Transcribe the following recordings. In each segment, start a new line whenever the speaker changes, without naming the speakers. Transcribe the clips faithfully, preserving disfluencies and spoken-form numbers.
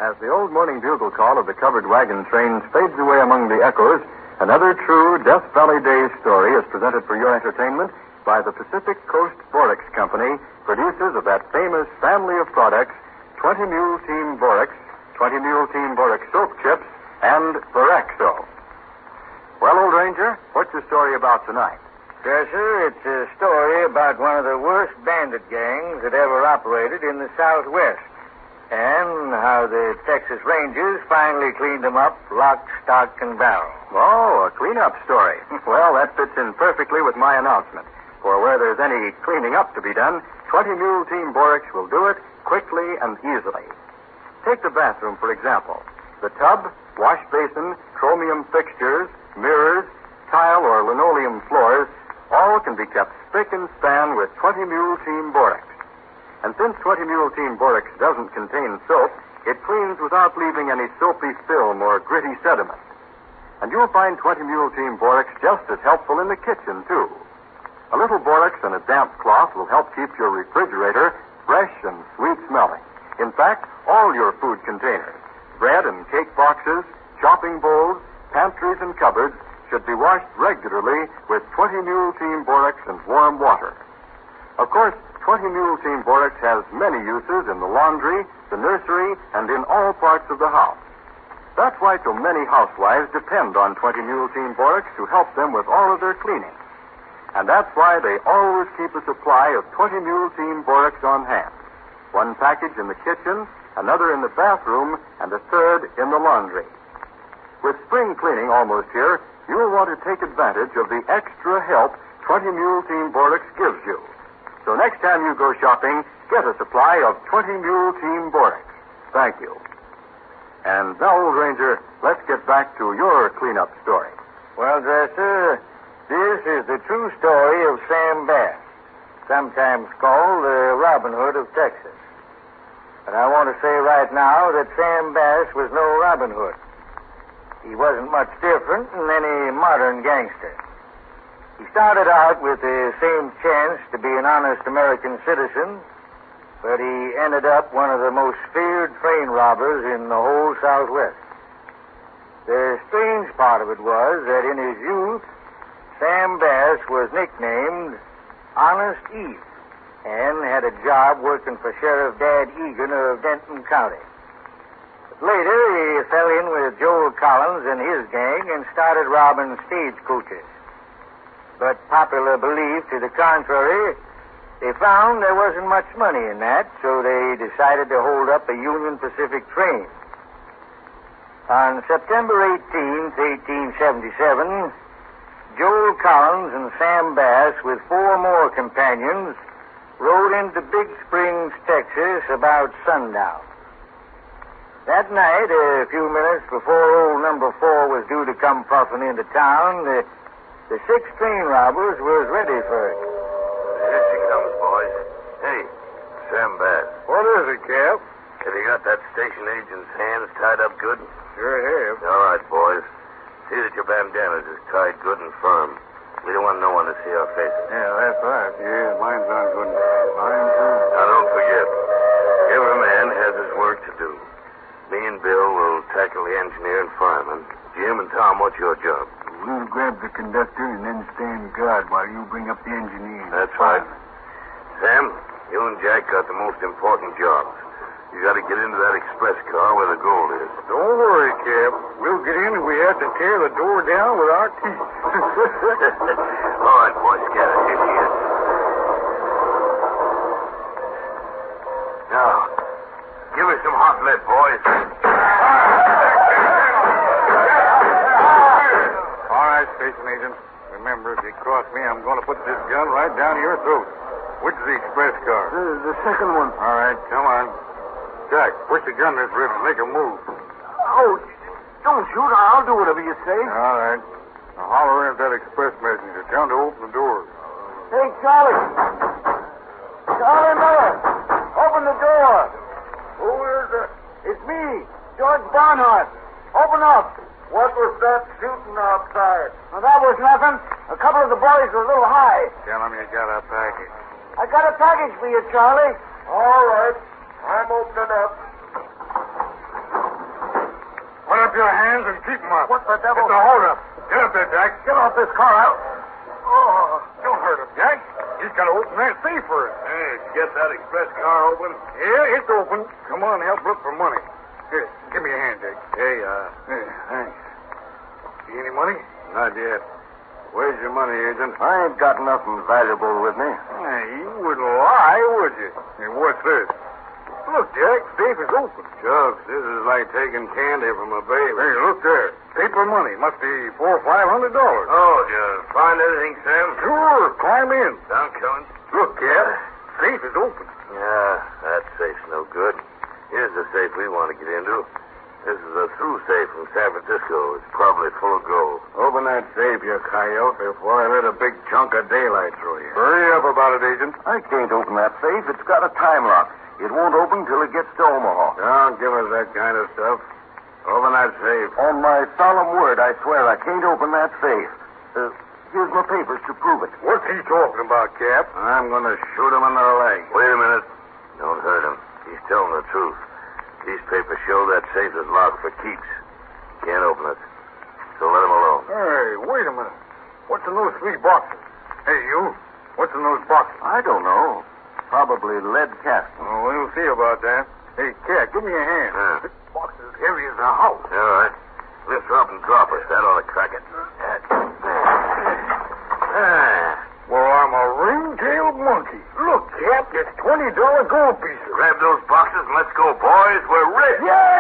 As the old morning bugle call of the covered wagon trains fades away among the echoes, another true Death Valley Days story is presented for your entertainment by the Pacific Coast Borax Company, producers of that famous family of products, twenty Mule Team Borax, twenty Mule Team Borax Soap Chips, and Boraxo. Well, old Ranger, what's your story about tonight?
Yes, sir, it's a story about one of the worst bandit gangs that ever operated in the Southwest, and how the Texas Rangers finally cleaned them up, lock, stock, and barrel.
Oh, a cleanup story. Well, that fits in perfectly with my announcement. For where there's any cleaning up to be done, twenty Mule Team Borax will do it quickly and easily. Take the bathroom, for example. The tub, wash basin, chromium fixtures, mirrors, tile or linoleum floors, all can be kept spick and span with twenty Mule Team Borax. And since twenty Mule Team Borax doesn't contain soap, it cleans without leaving any soapy film or gritty sediment. And you'll find twenty Mule Team Borax just as helpful in the kitchen, too. A little borax and a damp cloth will help keep your refrigerator fresh and sweet-smelling. In fact, all your food containers, bread and cake boxes, chopping bowls, pantries and cupboards should be washed regularly with twenty Mule Team Borax and warm water. Of course, twenty Mule Team Borax has many uses in the laundry, the nursery, and in all parts of the house. That's why so many housewives depend on twenty Mule Team Borax to help them with all of their cleaning. And that's why they always keep a supply of twenty Mule Team Borax on hand. One package in the kitchen, another in the bathroom, and a third in the laundry. With spring cleaning almost here, you'll want to take advantage of the extra help twenty Mule Team Borax gives you. So next time you go shopping, get a supply of twenty Mule Team Borax. Thank you. And now, old Ranger, let's get back to your cleanup story.
Well, Dresser, this is the true story of Sam Bass, sometimes called the Robin Hood of Texas. But I want to say right now that Sam Bass was no Robin Hood. He wasn't much different than any modern gangster. He started out with the same chance to be an honest American citizen, but he ended up one of the most feared train robbers in the whole Southwest. The strange part of it was that in his youth, Sam Bass was nicknamed Honest Eve and had a job working for Sheriff Dad Egan of Denton County. But later, he fell in with Joel Collins and his gang and started robbing stagecoaches. But popular belief to the contrary, they found there wasn't much money in that, so they decided to hold up a Union Pacific train. On September eighteenth, eighteen seventy-seven, Joel Collins and Sam Bass, with four more companions, rode into Big Springs, Texas, about sundown. That night, a few minutes before old number four was due to come puffing into town, the, the six train robbers was ready for it.
Here she comes, boys. Hey, Sam Bass.
What is it, Cap?
Have you got that station agent's hands tied up good?
Sure have.
All right, boys. See that your bandanas is tied good and firm. We don't want no one to see our faces.
Yeah, that's right. Yeah, mine's on good and mine too.
Now, don't forget, every man has his work to do. Me and Bill will tackle the engineer and fireman. Jim and Tom, what's your job?
We'll grab the conductor and then stand guard while you bring up the engineer.
That's right. Sam, you and Jack got the most important jobs. You got to get into that express car where the gold is.
Don't worry, Cap. We'll get in if we have to tear the door down with our teeth.
All right, boys, scatter. Here she is. Now, give us some hot lead, boys.
All right, station agent. Remember, if you cross me, I'm going to put this gun right down your throat. Which is the express car?
Uh, the second one.
All right, come on. Jack, push the gun this rib and make a move.
Oh, don't shoot. I'll do whatever you say.
All right. Now holler in at that express messenger. Tell him to open the door.
Hey, Charlie. Charlie Miller. Open the door.
Who is it?
It's me, George Barnhart. Open up.
What was that shooting outside?
Now, that was nothing. A couple of the boys were a little high.
Tell him you got a package.
I got a package for you, Charlie.
All right. I'm opening up.
hands and keep 'em up.
What the devil?
It's a hold-up. Get up there, Jack.
Get off this car, Al.
Oh, don't hurt him, Jack. He's got to open that safe for us.
Hey, get that express car open.
Yeah, it's open. Come on, help look for money. Here, give me a hand, Jake.
Hey, uh,
Yeah, thanks. See any money?
not yet. Where's your money, Agent?
I ain't got nothing valuable with me.
Hey, you wouldn't lie, would you? Hey, what's this? Look, Jack, safe is open.
Shucks, this is like taking candy from a baby.
Hey, look there. Paper money. Must be four or five hundred dollars.
Oh, did you find anything, Sam?
Sure, climb in.
I'm coming.
Look, Cap, safe is open.
Yeah, that safe's no good. Here's the safe we want to get into. This is a through safe from San Francisco. It's probably full of gold.
Open that safe, you coyote, before I let a big chunk of daylight through you. Hurry up about it, Agent.
I can't open that safe. It's got a time lock. It won't open till it gets to Omaha.
Don't give us that kind of stuff. Open that safe.
On my solemn word, I swear I can't open that safe. Uh, here's my papers to prove it.
What's he talking about, Cap?
I'm going to shoot him in the leg. Wait a minute. Don't hurt him. He's telling the truth. These papers show that safe is locked for keeps. Can't open it. So let him alone.
Hey, wait a minute. What's in those three boxes? Hey, you. What's in those boxes?
I don't know. Probably lead casting.
Oh, we'll see about that. Hey, Cap, give me a hand.
Yeah.
This box is heavy as a house.
All right. Lift her up and drop us. That ought to crack it. Ah.
Well, I'm a ring-tailed monkey. Look, Cap, it's twenty dollar gold pieces.
Grab those boxes and let's go, boys. We're rich.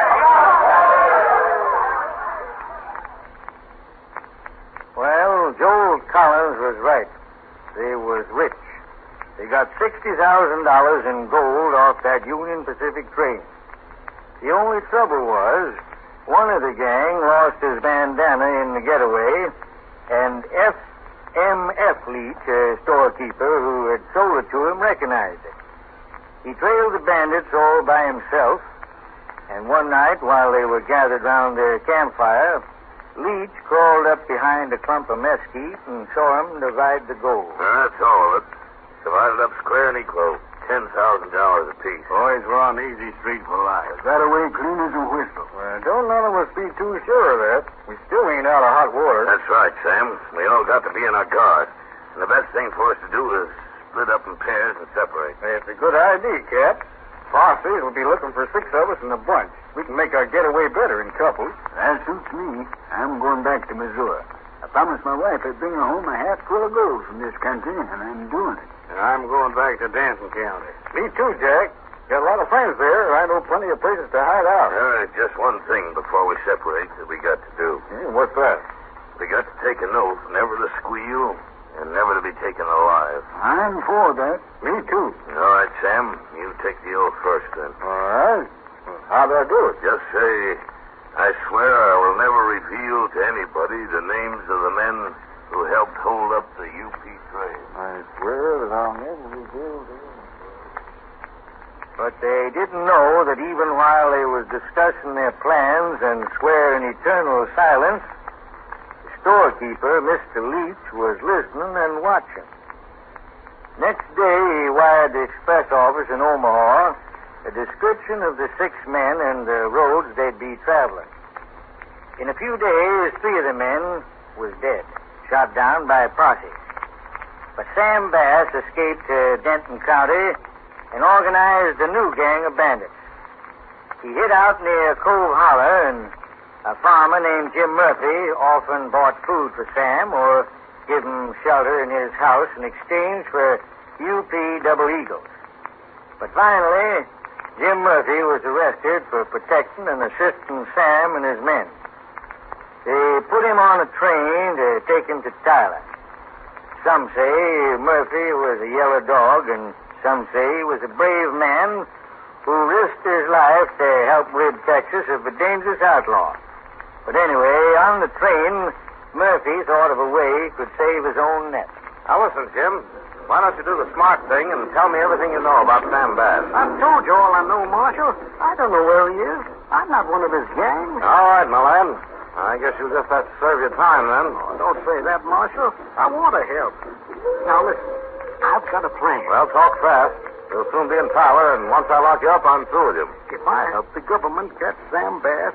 Well, Joel Collins was right. They was rich. They got sixty thousand dollars in gold off that Union Pacific train. The only trouble was, one of the gang lost his bandana in the getaway, and F. M. F. Leach, a storekeeper who had sold it to him, recognized it. He trailed the bandits all by himself, and one night, while they were gathered round their campfire, Leach crawled up behind a clump of mesquite and saw him divide the gold.
That's all of it. Divided up square and equal. Ten thousand dollars apiece.
Boys, we're on easy street for life.
Got away clean as a whistle.
Well, don't none of us be too sure of that. We still ain't out of hot water.
That's right, Sam. We all got to be on our guard. And the best thing for us to do is split up in pairs and separate.
It's a good idea, Cap. Posses will be looking for six of us in a bunch. We can make our getaway better in couples.
That suits me. I'm going back to Missouri. I promised my wife I'd bring her home a hat full of gold from this country, and I'm doing it.
And I'm going back to Danton County. Me too, Jack. Got a lot of friends there. I know plenty of places to hide out.
All right, just one thing before we separate that we got to do.
Hey, what's that?
We got to take an oath never to squeal and never to be taken alive.
I'm for that.
Me too.
All right, Sam. You take the oath first, then.
All right. How'd I do it?
Just say, I swear I will never reveal to anybody the names of the men who helped hold up the U P train.
I swear that I'll never reveal to you.
But they didn't know that even while they was discussing their plans and swearing eternal silence, the storekeeper, Mister Leach, was listening and watching. Next day, he wired the express office in Omaha a description of the six men and the roads they'd be traveling. In a few days, three of the men was dead, shot down by posse. But Sam Bass escaped to Denton County and organized a new gang of bandits. He hid out near Cove Holler, and a farmer named Jim Murphy often bought food for Sam or gave him shelter in his house in exchange for U P double eagles. But finally, Jim Murphy was arrested for protecting and assisting Sam and his men. They put him on a train to take him to Tyler. Some say Murphy was a yellow dog, and some say he was a brave man who risked his life to help rid Texas of a dangerous outlaw. But anyway, on the train, Murphy thought of a way he could save his own neck.
Now listen, Jim. Why don't you do the smart thing and tell me everything you know about Sam Bass?
I've told you all I know, Marshal. I don't know where he is. I'm not one of his gang.
All right, my lad. I guess you'll just have to serve your time, then.
Oh, don't say that, Marshal. I want to help. Now, listen. I've got a plan.
Well, talk fast. You'll soon be in Tyler, and once I lock you up, I'm through with you.
If I help the government catch Sam Bass,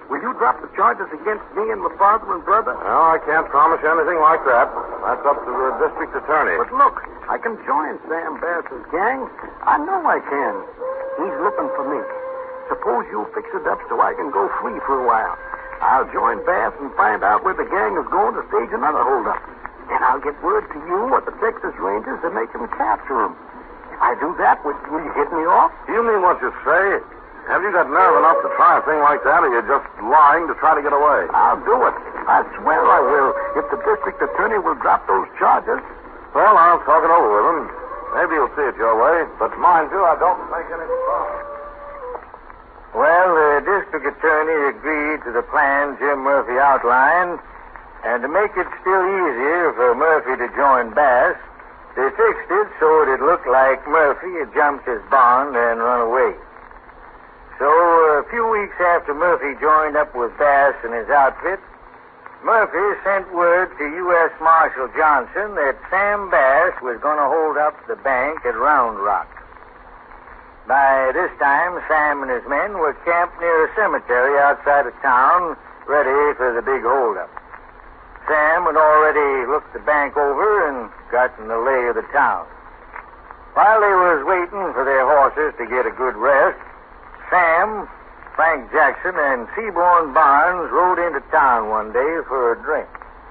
will you drop the charges against me and my father and brother?
No, I can't promise you anything like that. That's up to the district attorney.
But look, I can join Sam Bass's gang. I know I can. He's looking for me. Suppose you fix it up so I can go free for a while. I'll join Bass and find out where the gang is going to stage another holdup. Then I'll get word to you at the Texas Rangers to make them capture him. If I do that, will, will you get me off?
You mean what you say? Have you got nerve enough to try a thing like that, or you're just lying to try to get away?
I'll do it. I swear I will, if the district attorney will drop those charges.
Well, I'll talk it over with him. Maybe you'll see it your way. But mind you, I don't make any promise.
Well, the district attorney agreed to the plan Jim Murphy outlined, and to make it still easier for Murphy to join Bass, they fixed it so it'd look like Murphy had jumped his bond and run away. So, a few weeks after Murphy joined up with Bass and his outfit, Murphy sent word to U S Marshal Johnson that Sam Bass was going to hold up the bank at Round Rock. By this time, Sam and his men were camped near a cemetery outside of town, ready for the big holdup. Sam had already looked the bank over and gotten the lay of the town. While they was waiting for their horses to get a good rest, Sam, Frank Jackson, and Seaborn Barnes rode into town one day for a drink.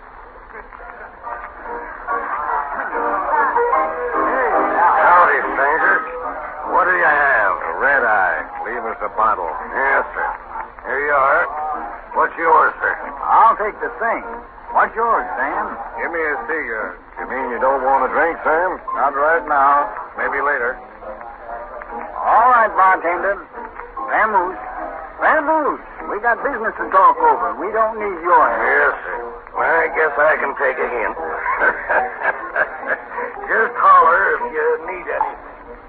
Howdy, strangers. What do you have? A red eye. Leave us a bottle. Yes, sir. Here you are. What's yours, sir?
I'll take the thing. What's yours, Sam?
Give me a cigar. You mean you don't want a drink, Sam?
Not right now.
Maybe later.
All right, bartender. Vamoose. Vamoose. We got business to talk over. We don't need your help.
Yes, sir. Well, I guess I can take a hint. Just holler if you need anything.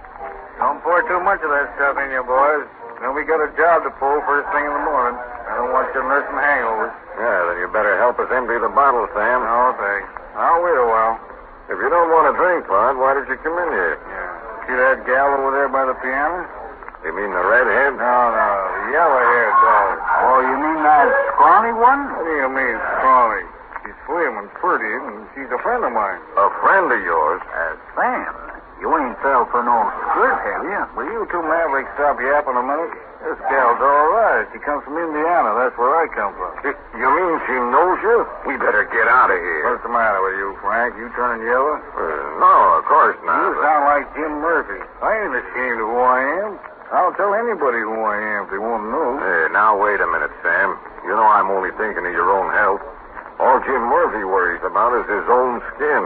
Don't pour too much of that stuff in you, boys. Then we got a job to pull first thing in the morning. I don't want you nursing hangovers.
Yeah, then you better help us empty the bottle, Sam.
No, thanks. I'll wait a while.
If you don't want a drink, Pod, why did you come in here?
Yeah. See that gal over there by the piano?
You mean the redhead?
No, no, the yellow-haired dog. Oh, you mean that scrawny one? What do you mean, scrawny? She's slim and pretty, and she's a friend of mine.
A friend of yours?
Uh, Sam, you ain't fell for no skirt, have you? Will you two mavericks stop yapping a minute? This gal's all right. She comes from Indiana. That's where I come from.
You mean she knows you? We better get out of here.
What's the matter with you, Frank? You turning yellow?
Uh, no, of course not.
You sound like Jim Murphy. I ain't ashamed of who I am. I'll tell anybody who I am if they want to know.
Hey, now wait a minute, Sam. You know I'm only thinking of your own health. All Jim Murphy worries about is his own skin.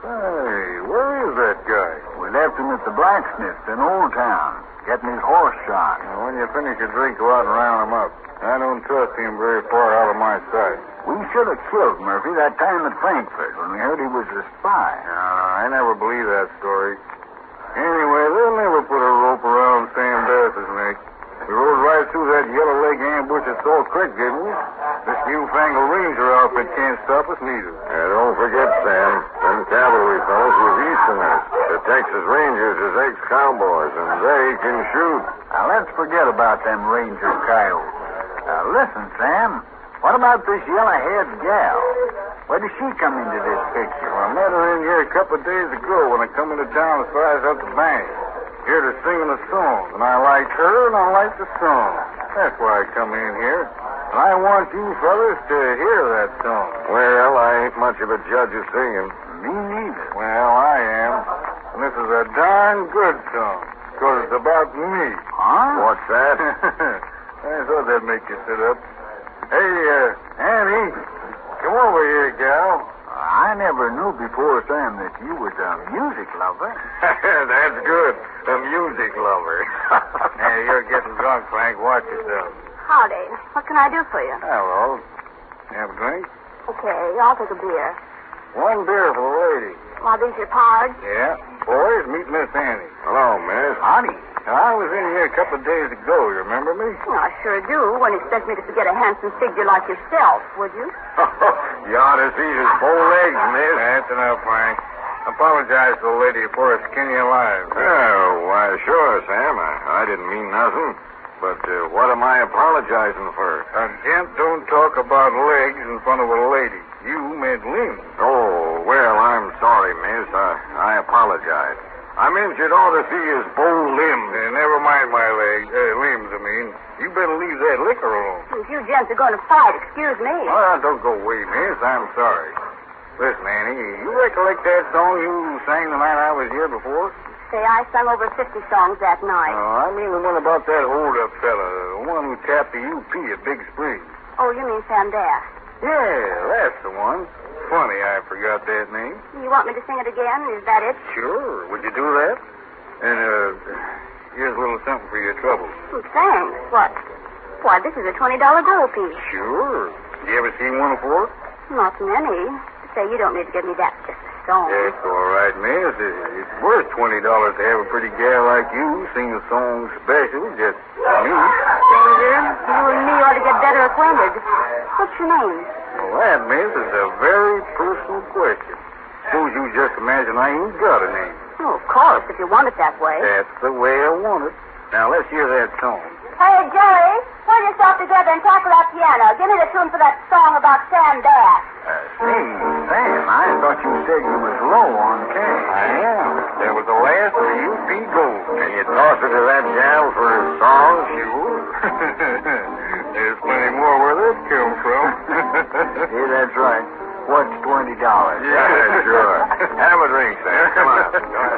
Hey, where is that guy? We left him at the blacksmith in Old Town, getting his horse shot. Now, when you finish your drink, go out and round him up. I don't trust him very far out of my sight. We should have killed Murphy that time at Frankfurt when we heard he was a spy. No, I never believed that story. Anyway, they'll never put a rope around Sam Bass's neck. We rode right through that yellow leg ambush at Salt Creek, didn't we? This newfangled ranger outfit can't stop us neither.
Yeah, don't forget, Sam, them cavalry fellows was Easterners. The Texas Rangers is ex-cowboys, and they can shoot.
Now, let's forget about them ranger coyotes. Now, listen, Sam. What about this yellow-haired gal? Where did she come into this picture? Well, I met her in here a couple of days ago when I come into town to size up the bank. Heard her singing a song, and I liked her, and I liked the song. That's why I come in here. And I want you fellas to hear that song.
Well, I ain't much of a judge of singing.
Me neither. Well, I am. And this is a darn good song, because it's about me. Huh?
What's that?
I thought that'd make you sit up. Hey, uh, Annie, come over here, gal. I never knew before, Sam, that you was a music lover.
That's good. A music lover.
Hey, you're getting drunk, Frank. Watch yourself.
Howdy. What can I do for you?
Hello. Have a drink?
Okay, I'll take a beer.
One beer for the lady.
Are these your cards?
Yeah. Boys, meet Miss Annie.
Hello, miss.
Howdy. Now, I was in here a couple of days ago. You remember me?
Well, I sure do. Wouldn't expect me to forget a handsome figure like yourself, would you?
You ought to see his bow legs, miss.
That's enough, Frank. Apologize to the lady for her skin you alive.
Oh, why, sure, Sam. I, I didn't mean nothing.
But uh, what am I apologizing for?
A gent don't talk about legs in front of a lady. You meant limbs.
Oh, well, I'm sorry, miss. I, I apologize. I meant you'd ought to see his bow limbs.
Uh, never mind my legs. Uh, limbs, I mean. You better leave that liquor alone.
If you gents are going to fight, excuse me.
Oh, don't go away, miss. I'm sorry. Listen, Annie, you recollect that song you sang the night I was here before?
Say, I sung over fifty songs that night.
Oh, I mean the one about that hold-up fella, the one who tapped the U P at Big Springs.
Oh, you mean Sam Bass.
Yeah, that's the one. Funny I forgot that name.
You want me to sing it again? Is that it?
Sure. Would you do that? And, uh, here's a little something for your trouble.
Oh, thanks. What? Why, this is a twenty dollar gold piece.
Sure. You ever seen one before?
Not many. Say, you don't need to give me that just a song.
That's all right, miss. It's worth twenty dollars to have a pretty gal like you sing a song special just for me.
Stranger, you and me ought to get better acquainted. What's your name?
Well, that, miss, is a very personal question. Suppose you just imagine I ain't got a name.
Oh, of course, if you want it that way.
That's the way I want it. Now, let's hear that song.
Hey, Jerry, pull yourself together and tackle that piano. Give me the tune for that song about Sam Bass.
Uh, say, Sam, I thought you said you was low on cash.
I am. That was the last of the U P gold.
Can you toss it to that gal for a song?
Sure. There's plenty more where that come from.
Yeah, that's right. What's twenty dollars?
Yeah, sure.
Have a drink, Sam. Come on.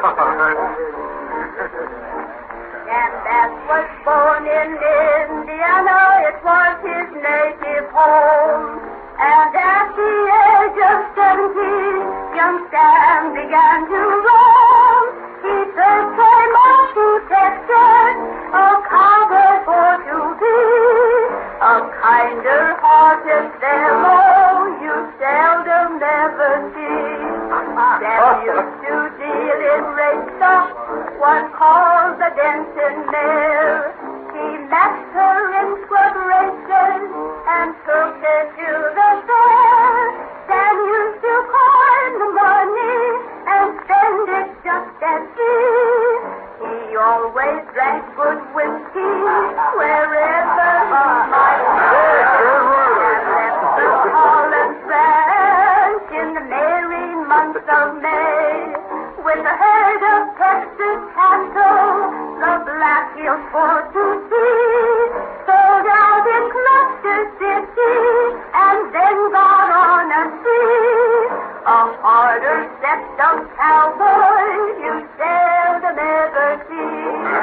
Sam Bass was born in Indiana. It was his native home. And at the age of seventeen, young Sam began to roam. He first came up to Texas, a cowboy for to be. A kinder-hearted fellow you seldom ever see. Sam used to deal in race stock, one called the Denton mare. He matched her in scrub races and took her to the fair. Sam used to coin the money and spend it just as free. He always drank good whiskey wherever he might go. And left the Holland Ranch in the merry month of May with a herd of Texas cattle, the Black Hills for to see. Sold out in Cluster City and then got on a spree. A harder set of cowboys you seldom ever see.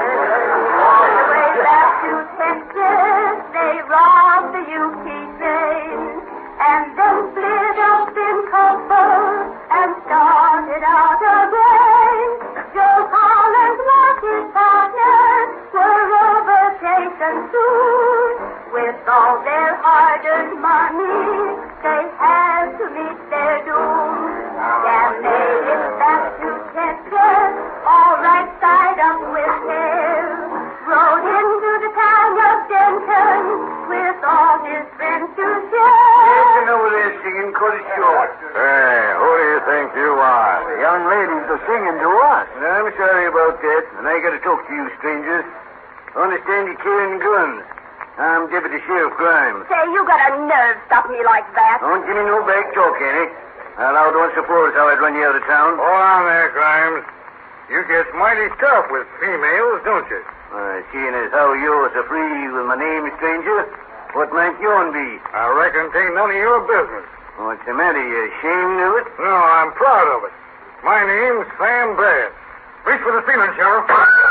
All the way back to Texas, they robbed the U P train and then split up in couples and started out again. Joe Collins was his partner, were overtaken soon. With all their hard-earned money, they had to meet their doom. Sam made it back to Texas, all right side up with hair. Rode into the town of Denton with all his friends to share.
Listen over there singing, cut it short.
Hey, who do you think you are?
The young ladies are singing to us. I'm sorry about that, and I got to talk to you, strangers. I understand you're carrying guns. I'm Deputy Sheriff Grimes.
Say, you got a nerve stopping me like that.
Don't give me no back talk, Annie. I allowed once before how I'd run you out of town.
Hold on there, Grimes. You get mighty tough with females, don't you?
Uh, seeing as how you're so free with my name, stranger, what might yourn be?
I reckon it ain't none of your business.
What's the matter? You ashamed of it?
No, I'm proud of it. My name's Sam Bass. Reach for the ceiling, Sheriff.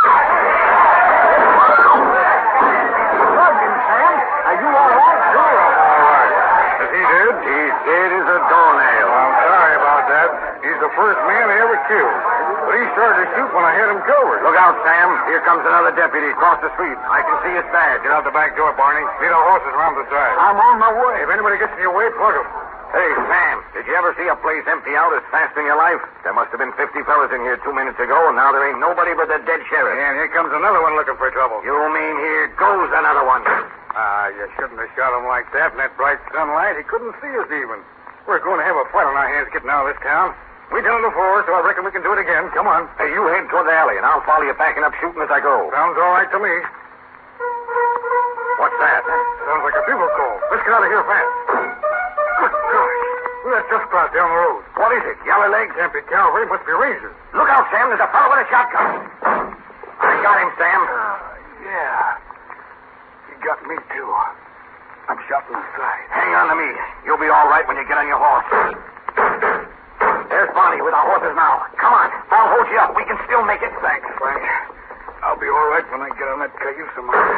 Sergeant Sam, are you all right?
Sure, I'm all right. Is he dead?
He's dead as a doornail.
I'm sorry about that. He's the first man I ever killed. But he started to shoot when I had him covered.
Look out, Sam. Here comes another deputy across the street. I can see his badge.
Get out the back door, Barney. Lead our horses around the side.
I'm on my way.
If anybody gets in your way, plug them.
Hey, Sam, did you ever see a place empty out as fast in your life? There must have been fifty fellas in here two minutes ago, and now there ain't nobody but the dead sheriff.
And here comes another one looking for trouble.
You mean here goes another one?
Ah, you shouldn't have shot him like that in that bright sunlight. He couldn't see us even. We're going to have a fight on our hands getting out of this town. We done it before, so I reckon we can do it again. Come on.
Hey, you head toward the alley, and I'll follow you backing up shooting as I go.
Sounds all right to me. here fast. Good gosh. That just crossed down the road.
What is it? Yellow legs?
Can't be cavalry. Must be rangers.
Look out, Sam. There's a fellow with a shotgun. I got him, Sam.
Uh, yeah. He got me, too. I'm shot in the side.
Hang on to me. You'll be all right when you get on your horse. There's Bonnie with our horses now. Come on. I'll hold you up. We can still make it.
Thanks, Frank. I'll be all right when I get on that cayuse of mine.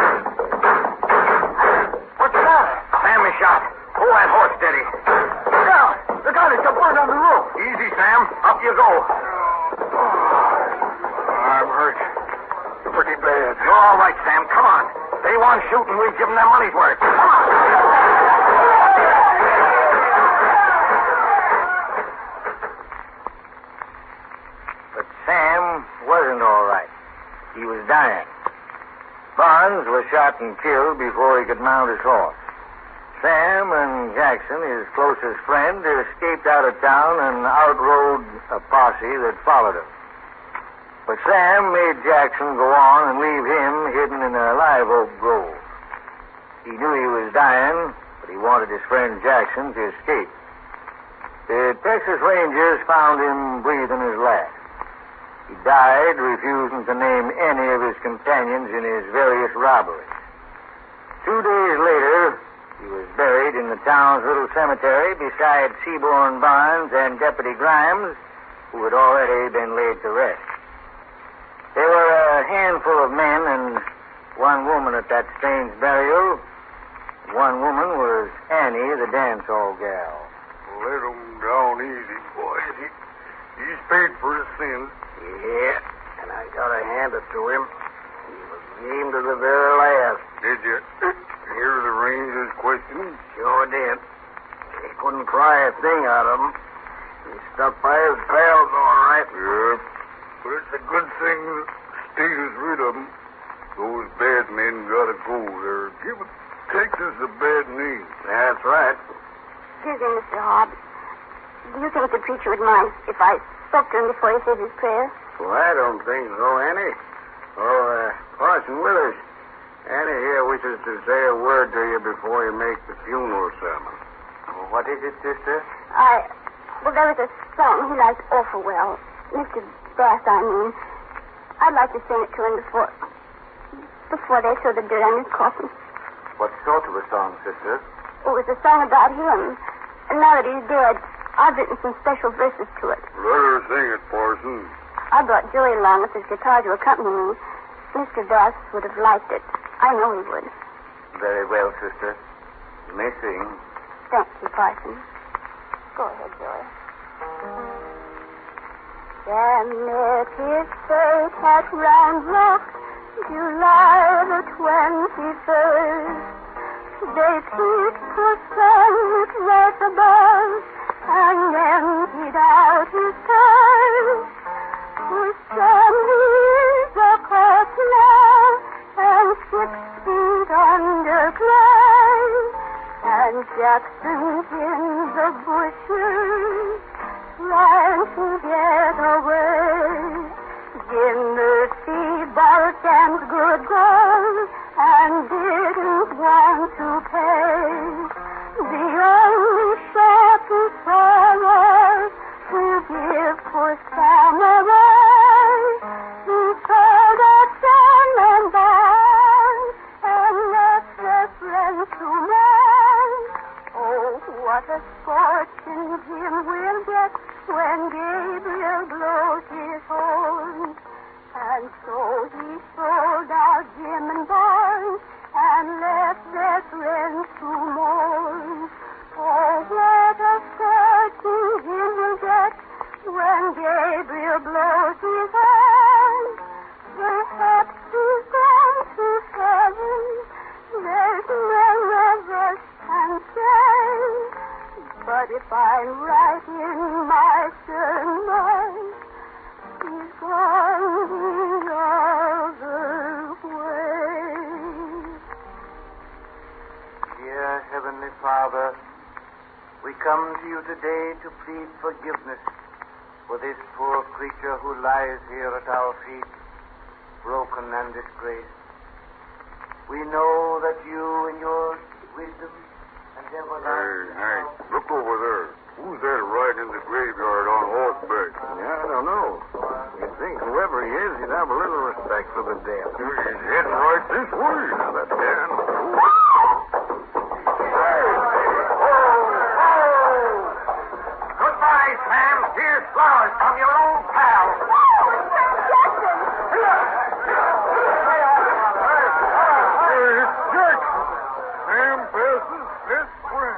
What's the matter? Sam is shot. Hold that horse steady.
Look out! Look out! It's a bird on the roof.
Easy, Sam. Up you go.
Oh, I'm hurt. Pretty bad.
You're all right, Sam. Come on. They want shooting. We've given them money's worth. Come on.
But Sam wasn't all right. He was dying. Barnes was shot and killed before he could mount his horse. Sam and Jackson, his closest friend, escaped out of town and outrode a posse that followed him. But Sam made Jackson go on and leave him hidden in a live oak grove. He knew he was dying, but he wanted his friend Jackson to escape. The Texas Rangers found him breathing his last. He died, refusing to name any of his companions in his various robberies. Two days later, he was buried in the town's little cemetery beside Seaborn Barnes and Deputy Grimes, who had already been laid to rest. There were a handful of men and one woman at that strange burial. One woman was Annie, the dance hall gal.
Let him down easy, boys. He, he's paid for his sins.
Yeah, and I gotta hand it to him. He was game to the very last.
Did you hear the Rangers questioning?
Sure did. He couldn't pry a thing out of him. He stuck by his pals all right.
Yeah, but it's a good thing the state is rid of them. Those bad men gotta go. They're giving Texas a bad name.
That's right.
Excuse me, Mister Hobbs. Do you think the preacher would mind if I spoke to him before he says his prayer?
Well, I don't think so, Annie. Oh, uh, Parson Withers. Annie here wishes to say a word to you before you make the funeral sermon.
Well, what is it, sister?
I... Well, there was a song he liked awful well. Mister Bass, I mean. I'd like to sing it to him before... before they throw the dirt on his coffin.
What sort of a song, sister?
It was a song about him. And now that he's dead, I've written some special verses to it.
Let her sing it, Parson.
I brought Joey along with his guitar to accompany me. Mister Bass would have liked it. I know he would.
Very well, sister. You may sing.
Thank you, Parson. Go ahead, Joey. Then met his fate at Round Rock, July the twenty-first. They peaked for sunlit right above and emptied out his purse. For Stanley is a corpse now and six feet underground, and Jackson's in the bushes trying to get away. Jim Murphy barked and good girl and didn't want to pay. The only shot he saw was to give poor Sam away. He sold a son and bond and left their friends to man. Oh, what a fortune Jim will get when Gabriel blows his horn. And so he sold out Jim and Barnes and left their friends to mourn. Oh, what a fortune Jim will get when Gabriel blows his horn. Perhaps he's gone to heaven. There's never rest and say. But if I'm right in my surmise, he's gone the other way.
Dear Heavenly Father, we come to you today to plead forgiveness for this poor creature who lies here at our feet, broken and disgraced. We know that you, in your wisdom,
Hey, Hank, look over there. Who's that riding in the graveyard on horseback?
Yeah, I don't know. You'd think whoever he is, he'd have a little respect for the dead.
He's heading right this way.
Now, that's Dan.
Goodbye, Sam. Here's flowers from your old pal.
Hey, it's Jackson. Sam passes this way.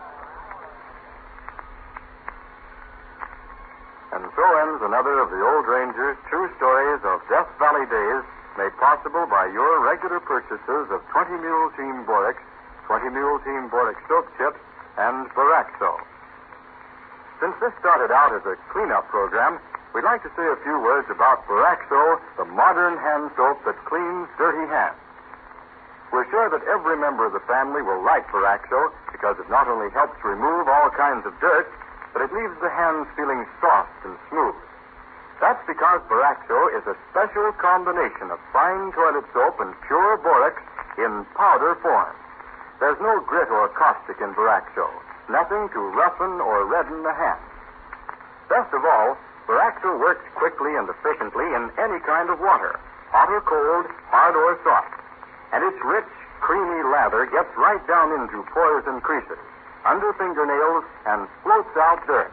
And so ends another of the Old Ranger's true stories of Death Valley days, made possible by your regular purchases of twenty Mule Team Borax, twenty Mule Team Borax Soap Chips, and Baraxo. Since this started out as a cleanup program, we'd like to say a few words about Baraxo, the modern hand soap that cleans dirty hands. We're sure that every member of the family will like Baraxo because it not only helps remove all kinds of dirt, but it leaves the hands feeling soft and smooth. That's because Baraxo is a special combination of fine toilet soap and pure borax in powder form. There's no grit or caustic in Baraxo, nothing to roughen or redden the hands. Best of all, Baraxo works quickly and efficiently in any kind of water, hot or cold, hard or soft. And its rich, creamy lather gets right down into pores and creases, under fingernails, and floats out dirt.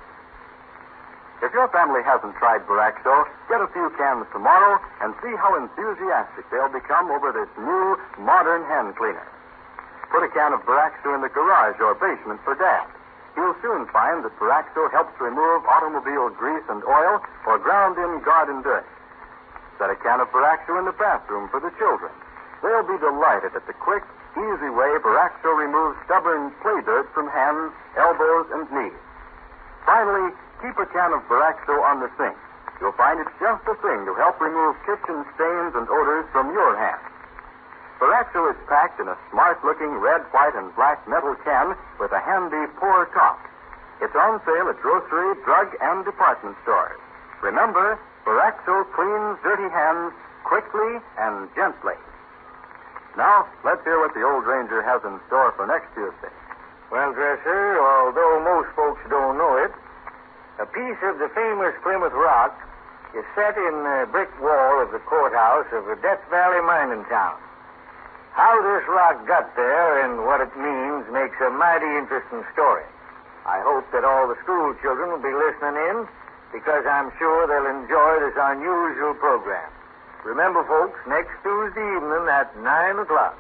If your family hasn't tried Baraxo, get a few cans tomorrow and see how enthusiastic they'll become over this new, modern hand cleaner. Put a can of Baraxo in the garage or basement for Dad. He'll soon find that Baraxo helps remove automobile grease and oil or ground-in garden dirt. Set a can of Baraxo in the bathroom for the children. They'll be delighted at the quick, easy way Baraxo removes stubborn play dirt from hands, elbows, and knees. Finally, keep a can of Baraxo on the sink. You'll find it's just the thing to help remove kitchen stains and odors from your hands. Baraxo is packed in a smart-looking red, white, and black metal can with a handy pour top. It's on sale at grocery, drug, and department stores. Remember, Baraxo cleans dirty hands quickly and gently. Now, let's hear what the Old Ranger has in store for next Tuesday.
Well, Dresser, although most folks don't know it, a piece of the famous Plymouth Rock is set in the brick wall of the courthouse of the Death Valley mining town. How this rock got there and what it means makes a mighty interesting story. I hope that all the school children will be listening in because I'm sure they'll enjoy this unusual program. Remember, folks, next Tuesday evening at nine o'clock.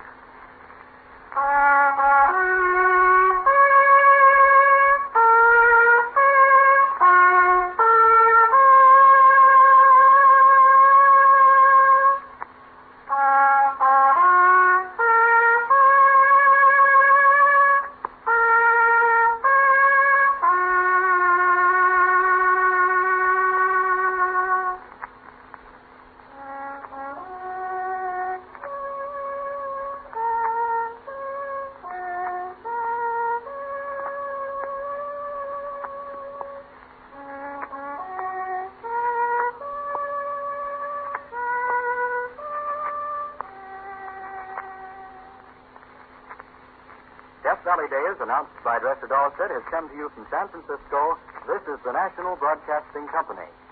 Death Valley Days, announced by Dresser Dahlstedt, has come to you from San Francisco. This is the National Broadcasting Company.